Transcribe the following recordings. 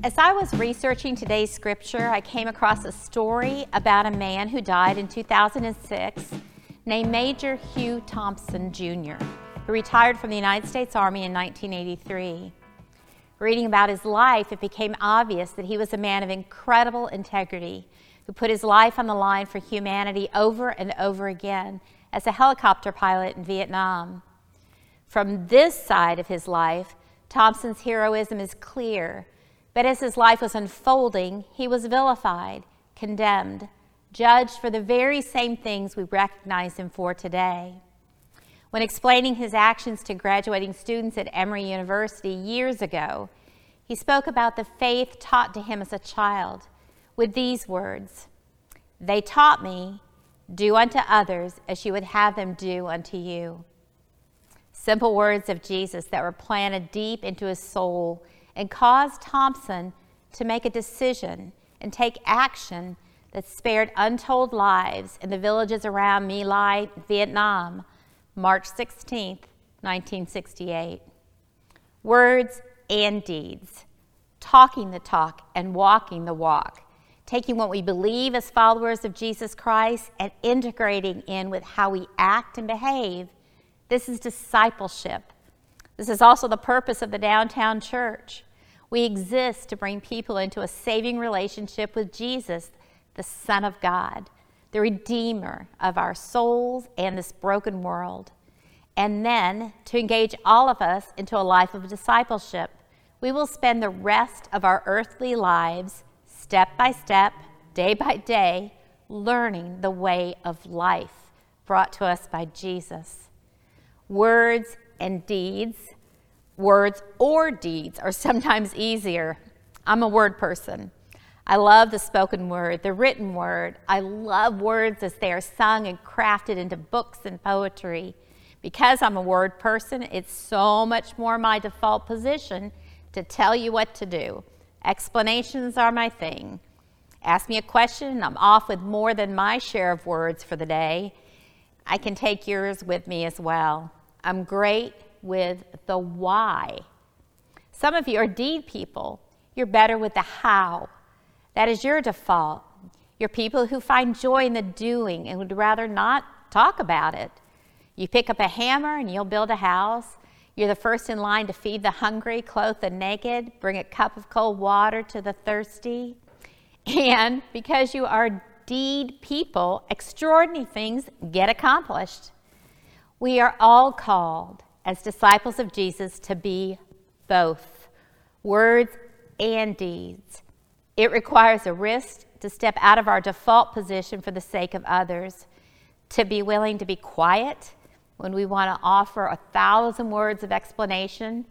As I was researching today's scripture, I came across a story about a man who died in 2006 named Major Hugh Thompson, Jr., who retired from the United States Army in 1983. Reading about his life, it became obvious that he was a man of incredible integrity who put his life on the line for humanity over and over again as a helicopter pilot in Vietnam. From this side of his life, Thompson's heroism is clear, but as his life was unfolding, he was vilified, condemned, judged for the very same things we recognize him for today. When explaining his actions to graduating students at Emory University years ago, he spoke about the faith taught to him as a child with these words: "They taught me, do unto others as you would have them do unto you." Simple words of Jesus that were planted deep into his soul and caused Thompson to make a decision and take action that spared untold lives in the villages around My Lai, Vietnam, March 16, 1968. Words and deeds, talking the talk and walking the walk, taking what we believe as followers of Jesus Christ and integrating in with how we act and behave. This is discipleship. This is also the purpose of the Downtown Church. We exist to bring people into a saving relationship with Jesus, the Son of God, the Redeemer of our souls and this broken world, and then to engage all of us into a life of discipleship. We will spend the rest of our earthly lives, step by step, day by day, learning the way of life brought to us by Jesus. Words and deeds, words or deeds are sometimes easier. I'm a word person. I love the spoken word, the written word. I love words as they are sung and crafted into books and poetry. Because I'm a word person, it's so much more my default position to tell you what to do. Explanations are my thing. Ask me a question and I'm off with more than my share of words for the day. I can take yours with me as well. I'm great with the why. Some of you are deed people. You're better with the how. That is your default. You're people who find joy in the doing and would rather not talk about it. You pick up a hammer and you'll build a house. You're the first in line to feed the hungry, clothe the naked, bring a cup of cold water to the thirsty. And because you are deed people, extraordinary things get accomplished. We are all called as disciples of Jesus to be both, words and deeds. It requires a risk to step out of our default position for the sake of others, to be willing to be quiet when we want to offer 1,000 words of explanation,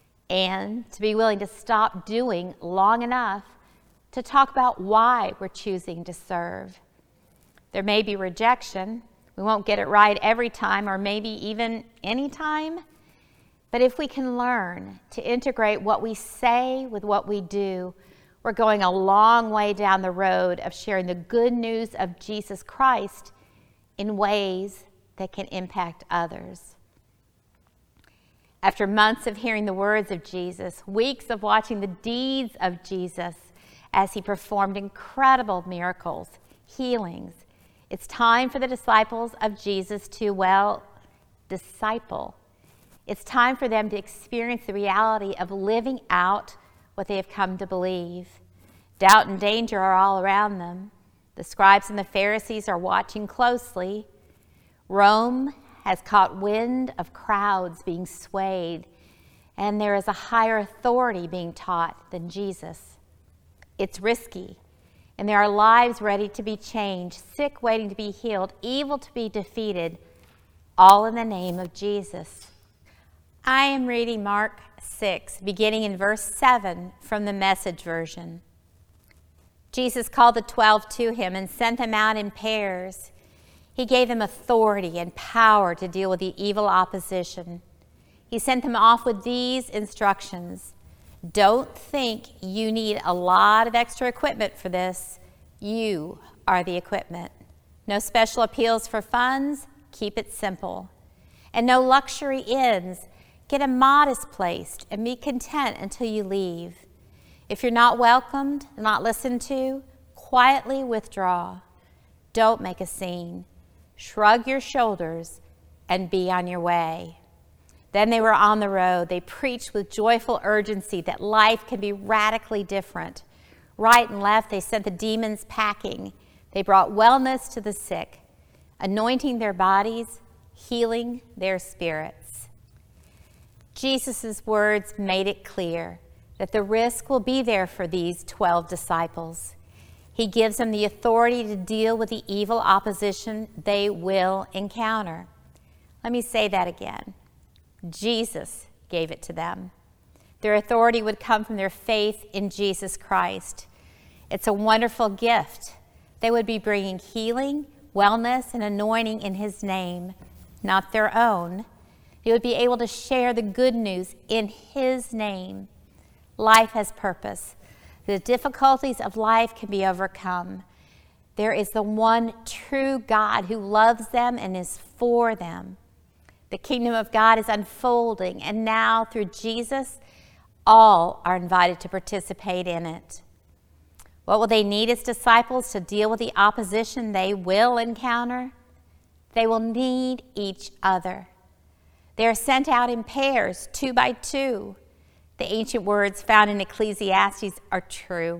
and to be willing to stop doing long enough to talk about why we're choosing to serve. There may be rejection. We won't get it right every time, or maybe even any time. But if we can learn to integrate what we say with what we do, we're going a long way down the road of sharing the good news of Jesus Christ in ways that can impact others. After months of hearing the words of Jesus, weeks of watching the deeds of Jesus as he performed incredible miracles, healings, it's time for the disciples of Jesus to, disciple. It's time for them to experience the reality of living out what they have come to believe. Doubt and danger are all around them. The scribes and the Pharisees are watching closely. Rome has caught wind of crowds being swayed, and there is a higher authority being taught than Jesus. It's risky. And there are lives ready to be changed, sick waiting to be healed, evil to be defeated, all in the name of Jesus. I am reading Mark 6, beginning in verse 7 from the Message version. Jesus called the 12 to him and sent them out in pairs. He gave them authority and power to deal with the evil opposition. He sent them off with these instructions. Don't think you need a lot of extra equipment for this. You are the equipment. No special appeals for funds. Keep it simple. And no luxury inns. Get a modest place and be content until you leave. If you're not welcomed, not listened to, quietly withdraw. Don't make a scene. Shrug your shoulders and be on your way. Then they were on the road. They preached with joyful urgency that life can be radically different. Right and left, they sent the demons packing. They brought wellness to the sick, anointing their bodies, healing their spirits. Jesus' words made it clear that the risk will be there for these 12 disciples. He gives them the authority to deal with the evil opposition they will encounter. Let me say that again. Jesus gave it to them. Their authority would come from their faith in Jesus Christ. It's a wonderful gift. They would be bringing healing, wellness, and anointing in his name, not their own. They would be able to share the good news in his name. Life has purpose. The difficulties of life can be overcome. There is the one true God who loves them and is for them. The kingdom of God is unfolding, and now through Jesus, all are invited to participate in it. What will they need as disciples to deal with the opposition they will encounter? They will need each other. They are sent out in pairs, 2 by 2. The ancient words found in Ecclesiastes are true.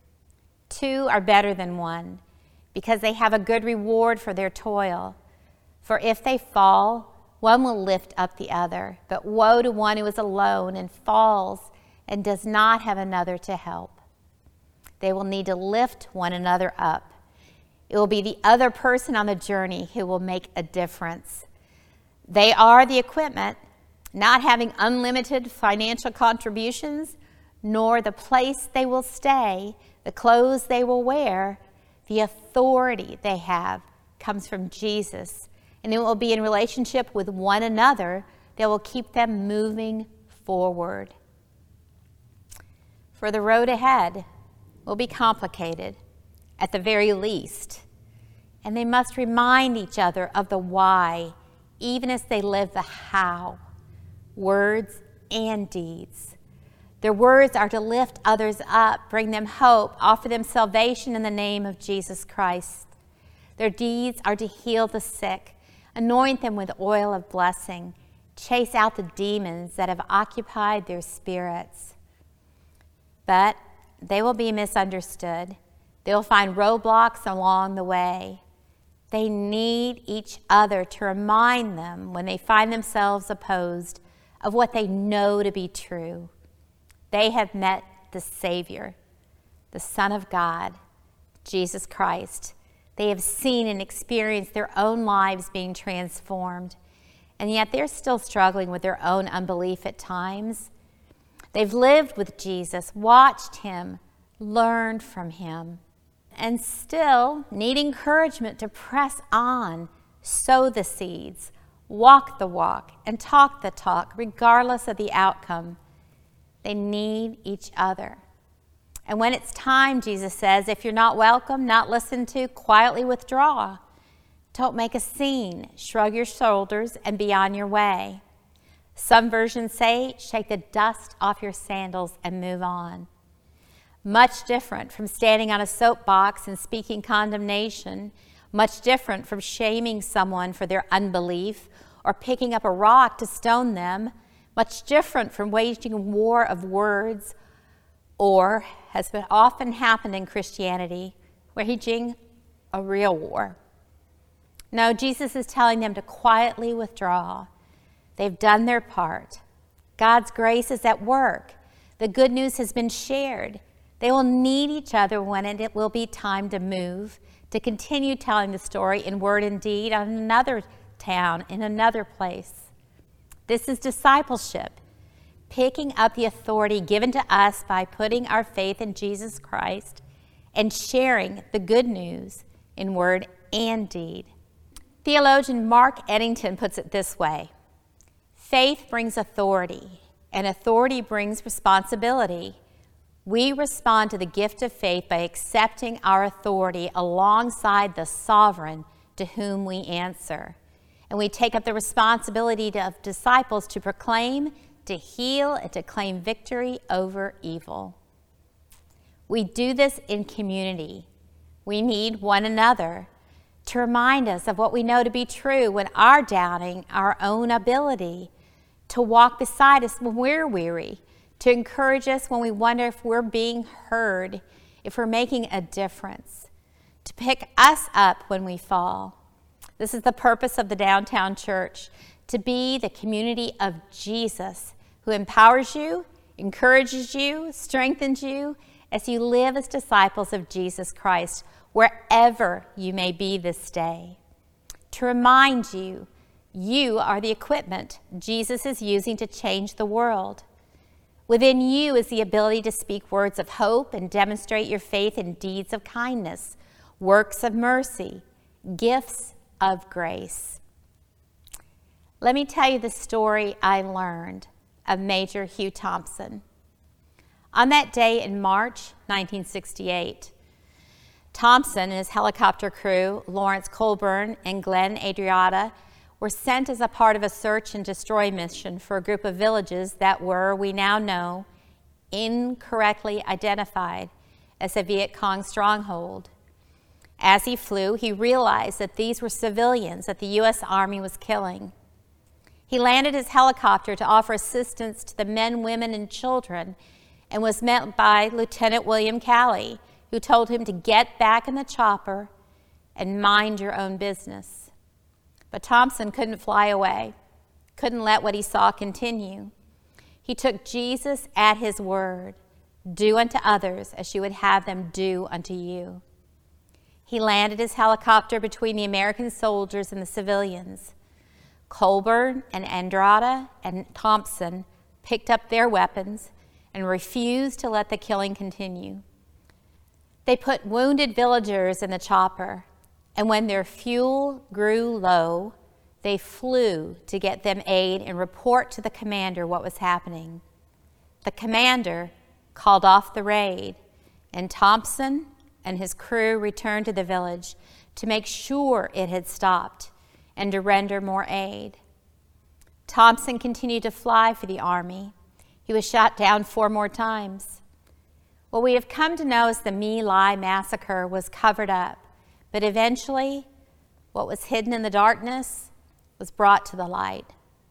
2 are better than 1 because they have a good reward for their toil. For if they fall, one will lift up the other. But woe to one who is alone and falls and does not have another to help. They will need to lift one another up. It will be the other person on the journey who will make a difference. They are the equipment, not having unlimited financial contributions, nor the place they will stay, the clothes they will wear. The authority they have comes from Jesus, and it will be in relationship with one another that will keep them moving forward. For the road ahead will be complicated, at the very least, and they must remind each other of the why, even as they live the how, words and deeds. Their words are to lift others up, bring them hope, offer them salvation in the name of Jesus Christ. Their deeds are to heal the sick, anoint them with oil of blessing, chase out the demons that have occupied their spirits. But they will be misunderstood. They will find roadblocks along the way. They need each other to remind them when they find themselves opposed of what they know to be true. They have met the Savior, the Son of God, Jesus Christ. They have seen and experienced their own lives being transformed, and yet they're still struggling with their own unbelief at times. They've lived with Jesus, watched him, learned from him, and still need encouragement to press on, sow the seeds, walk the walk, and talk the talk, regardless of the outcome. They need each other. And when it's time, Jesus says, if you're not welcome, not listened to, quietly withdraw. Don't make a scene. Shrug your shoulders and be on your way. Some versions say, shake the dust off your sandals and move on. Much different from standing on a soapbox and speaking condemnation. Much different from shaming someone for their unbelief or picking up a rock to stone them. Much different from waging a war of words, or, has been often happened in Christianity, waging a real war. No, Jesus is telling them to quietly withdraw. They've done their part. God's grace is at work. The good news has been shared. They will need each other when it will be time to move, to continue telling the story in word and deed on another town, in another place. This is discipleship, picking up the authority given to us by putting our faith in Jesus Christ and sharing the good news in word and deed. Theologian Mark Eddington puts it this way: faith brings authority, and authority brings responsibility. We respond to the gift of faith by accepting our authority alongside the sovereign to whom we answer. And we take up the responsibility of disciples to proclaim, to heal, and to claim victory over evil. We do this in community. We need one another to remind us of what we know to be true when we're doubting our own ability, to walk beside us when we're weary, to encourage us when we wonder if we're being heard, if we're making a difference, to pick us up when we fall. This is the purpose of the Downtown Church, to be the community of Jesus who empowers you, encourages you, strengthens you as you live as disciples of Jesus Christ wherever you may be this day. To remind you, you are the equipment Jesus is using to change the world. Within you is the ability to speak words of hope and demonstrate your faith in deeds of kindness, works of mercy, gifts of grace. Let me tell you the story I learned of Major Hugh Thompson. On that day in March 1968, Thompson and his helicopter crew, Lawrence Colburn and Glenn Adriata, were sent as a part of a search and destroy mission for a group of villages that were, we now know, incorrectly identified as a Viet Cong stronghold. As he flew, he realized that these were civilians that the U.S. Army was killing. He landed his helicopter to offer assistance to the men, women, and children and was met by Lieutenant William Calley, who told him to get back in the chopper and mind your own business. But Thompson couldn't fly away, couldn't let what he saw continue. He took Jesus at his word, do unto others as you would have them do unto you. He landed his helicopter between the American soldiers and the civilians. Colburn and Andrada and Thompson picked up their weapons and refused to let the killing continue. They put wounded villagers in the chopper, and when their fuel grew low, they flew to get them aid and report to the commander what was happening. The commander called off the raid, and Thompson and his crew returned to the village to make sure it had stopped and to render more aid. Thompson continued to fly for the Army. He was shot down 4 more times. What we have come to know as the My Lai massacre was covered up, but eventually what was hidden in the darkness was brought to the light,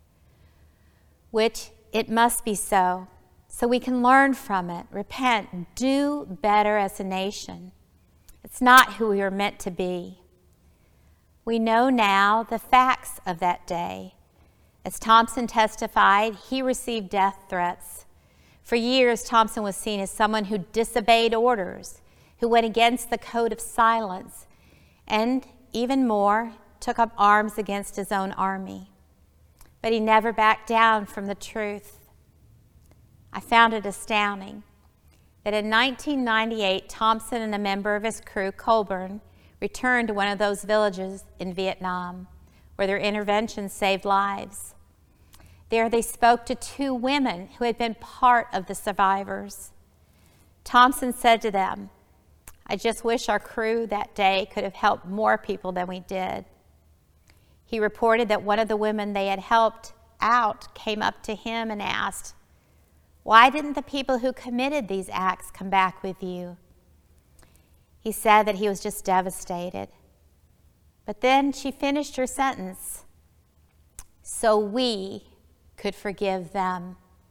which it must be so we can learn from it, repent, do better as a nation. It's not who we are meant to be. We know now the facts of that day. As Thompson testified, he received death threats. For years, Thompson was seen as someone who disobeyed orders, who went against the code of silence, and even more, took up arms against his own army. But he never backed down from the truth. I found it astounding that in 1998, Thompson and a member of his crew, Colburn, returned to one of those villages in Vietnam where their intervention saved lives. There they spoke to 2 women who had been part of the survivors. Thompson said to them, "I just wish our crew that day could have helped more people than we did." He reported that one of the women they had helped out came up to him and asked, "Why didn't the people who committed these acts come back with you?" He said that he was just devastated. But then she finished her sentence, "So we could forgive them."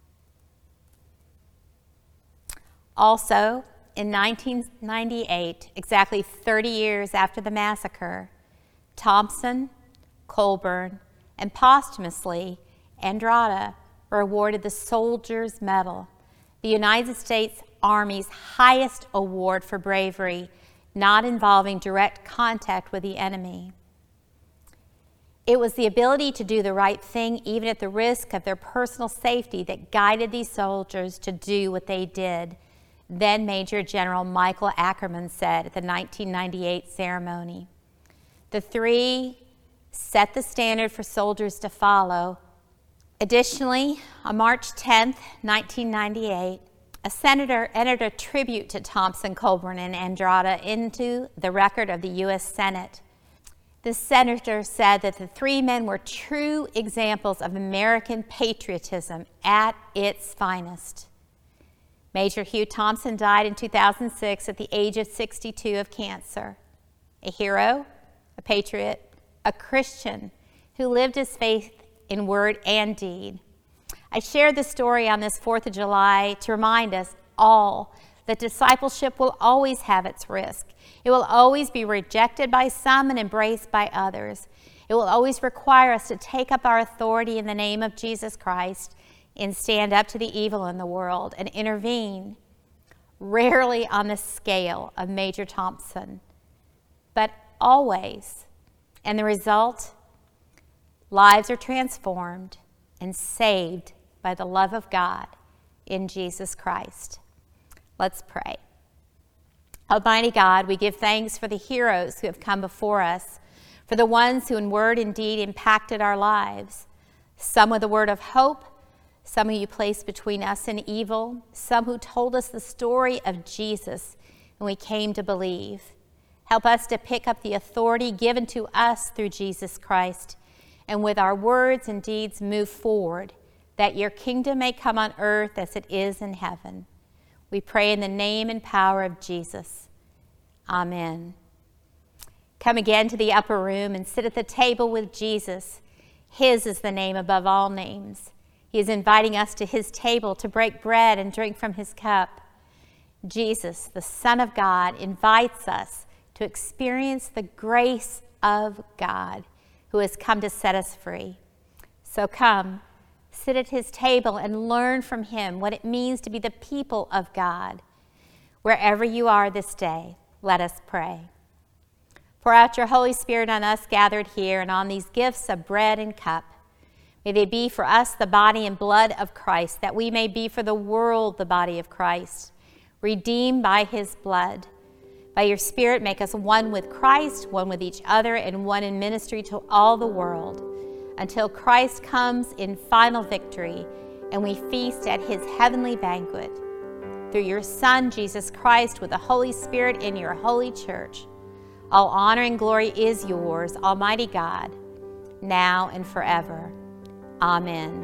Also, in 1998, exactly 30 years after the massacre, Thompson, Colburn, and posthumously Andrada were awarded the Soldier's Medal, the United States Army's highest award for bravery, not involving direct contact with the enemy. It was the ability to do the right thing, even at the risk of their personal safety, that guided these soldiers to do what they did, then Major General Michael Ackerman said at the 1998 ceremony. The 3 set the standard for soldiers to follow. Additionally, on March 10, 1998, a senator entered a tribute to Thompson, Colburn, and Andrada into the record of the U.S. Senate. The senator said that the 3 men were true examples of American patriotism at its finest. Major Hugh Thompson died in 2006 at the age of 62 of cancer. A hero, a patriot, a Christian who lived his faith in word and deed. I shared this story on this 4th of July to remind us all that discipleship will always have its risk. It will always be rejected by some and embraced by others. It will always require us to take up our authority in the name of Jesus Christ and stand up to the evil in the world and intervene, rarely on the scale of Major Thompson, but always. And the result, lives are transformed and saved by the love of God in Jesus Christ. Let's pray. Almighty God, we give thanks for the heroes who have come before us, for the ones who in word and deed impacted our lives, some with a word of hope, some who you placed between us and evil, some who told us the story of Jesus and we came to believe. Help us to pick up the authority given to us through Jesus Christ, and with our words and deeds move forward, that your kingdom may come on earth as it is in heaven. We pray in the name and power of Jesus. Amen. Come again to the upper room and sit at the table with Jesus. His is the name above all names. He is inviting us to his table to break bread and drink from his cup. Jesus, the Son of God, invites us to experience the grace of God, who has come to set us free. So come, sit at his table and learn from him what it means to be the people of God. Wherever you are this day, let us pray. Pour out your Holy Spirit on us gathered here and on these gifts of bread and cup. May they be for us the body and blood of Christ, that we may be for the world the body of Christ, redeemed by his blood. By your Spirit, make us one with Christ, one with each other, and one in ministry to all the world, until Christ comes in final victory and we feast at his heavenly banquet. Through your Son, Jesus Christ, with the Holy Spirit in your holy church, all honor and glory is yours, Almighty God, now and forever. Amen.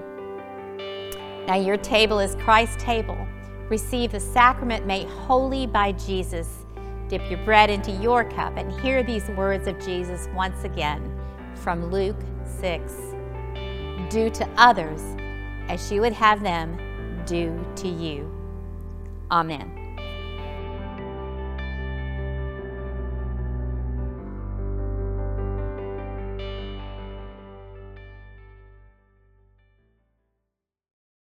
Now your table is Christ's table. Receive the sacrament made holy by Jesus. Dip your bread into your cup and hear these words of Jesus once again from Luke 6. Do to others as you would have them do to you. Amen.